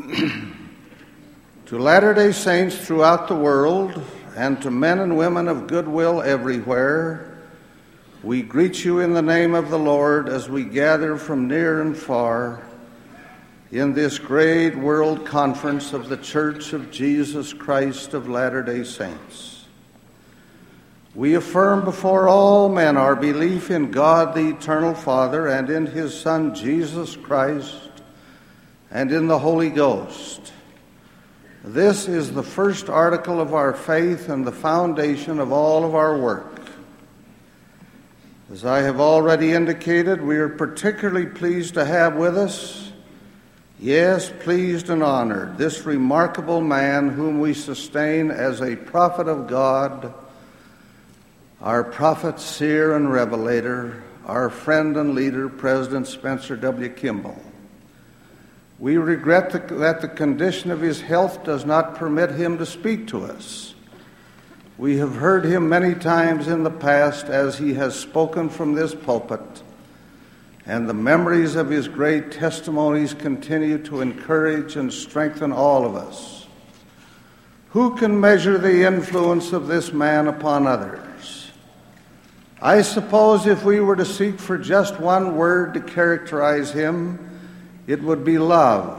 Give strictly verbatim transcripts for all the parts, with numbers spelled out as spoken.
To Latter-day Saints throughout the world, and to men and women of goodwill everywhere, we greet you in the name of the Lord as we gather from near and far in this great world conference of the Church of Jesus Christ of Latter-day Saints. We affirm before all men our belief in God the Eternal Father and in His Son Jesus Christ and in the Holy Ghost. This is the first article of our faith and the foundation of all of our work. As I have already indicated, we are particularly pleased to have with us, yes, pleased and honored, this remarkable man whom we sustain as a prophet of God, our prophet, seer, and revelator, our friend and leader, President Spencer W. Kimball. We regret that the condition of his health does not permit him to speak to us. We have heard him many times in the past as he has spoken from this pulpit, and the memories of his great testimonies continue to encourage and strengthen all of us. Who can measure the influence of this man upon others? I suppose if we were to seek for just one word to characterize him, it would be love.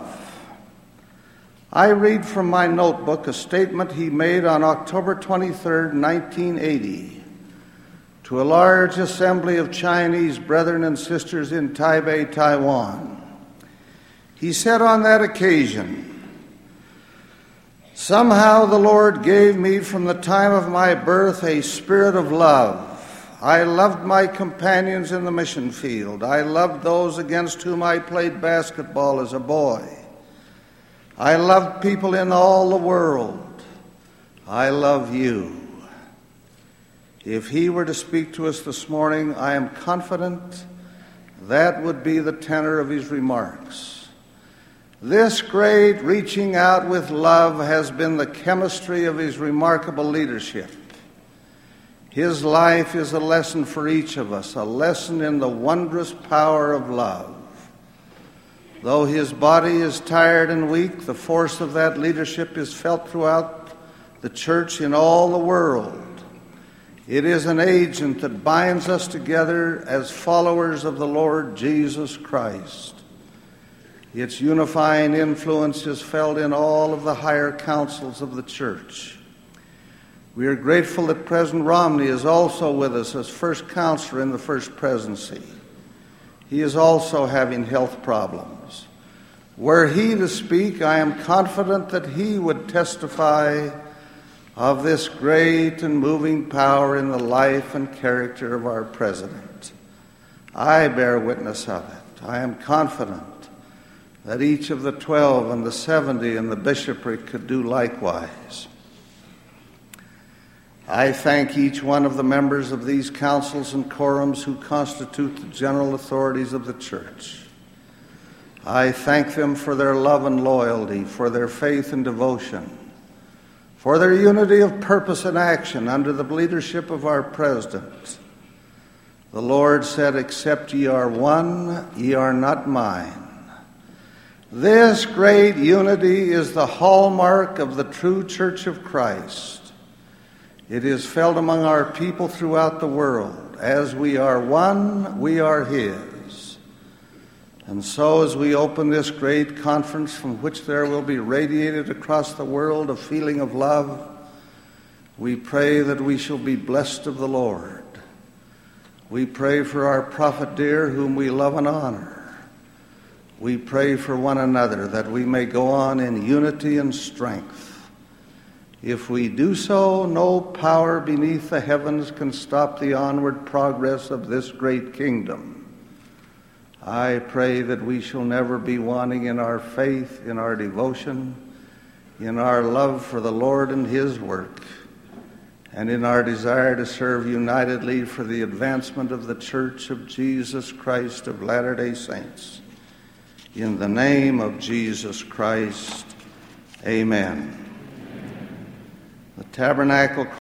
I read from my notebook a statement he made on October twenty-third, nineteen eighty, to a large assembly of Chinese brethren and sisters in Taipei, Taiwan. He said on that occasion, "Somehow the Lord gave me from the time of my birth a spirit of love. I loved my companions in the mission field. I loved those against whom I played basketball as a boy. I loved people in all the world. I love you." If he were to speak to us this morning, I am confident that would be the tenor of his remarks. This great reaching out with love has been the chemistry of his remarkable leadership. His life is a lesson for each of us, a lesson in the wondrous power of love. Though his body is tired and weak, the force of that leadership is felt throughout the church in all the world. It is an agent that binds us together as followers of the Lord Jesus Christ. Its unifying influence is felt in all of the higher councils of the church. We are grateful that President Romney is also with us as first counselor in the First Presidency. He is also having health problems. Were he to speak, I am confident that he would testify of this great and moving power in the life and character of our President. I bear witness of it. I am confident that each of the twelve and the seventy in the bishopric could do likewise. I thank each one of the members of these councils and quorums who constitute the general authorities of the church. I thank them for their love and loyalty, for their faith and devotion, for their unity of purpose and action under the leadership of our president. The Lord said, "Except ye are one, ye are not mine." This great unity is the hallmark of the true Church of Christ. It is felt among our people throughout the world. As we are one, we are His. And so as we open this great conference from which there will be radiated across the world a feeling of love, we pray that we shall be blessed of the Lord. We pray for our prophet dear whom we love and honor. We pray for one another that we may go on in unity and strength. If we do so, no power beneath the heavens can stop the onward progress of this great kingdom. I pray that we shall never be wanting in our faith, in our devotion, in our love for the Lord and His work, and in our desire to serve unitedly for the advancement of the Church of Jesus Christ of Latter-day Saints. In the name of Jesus Christ, amen. The tabernacle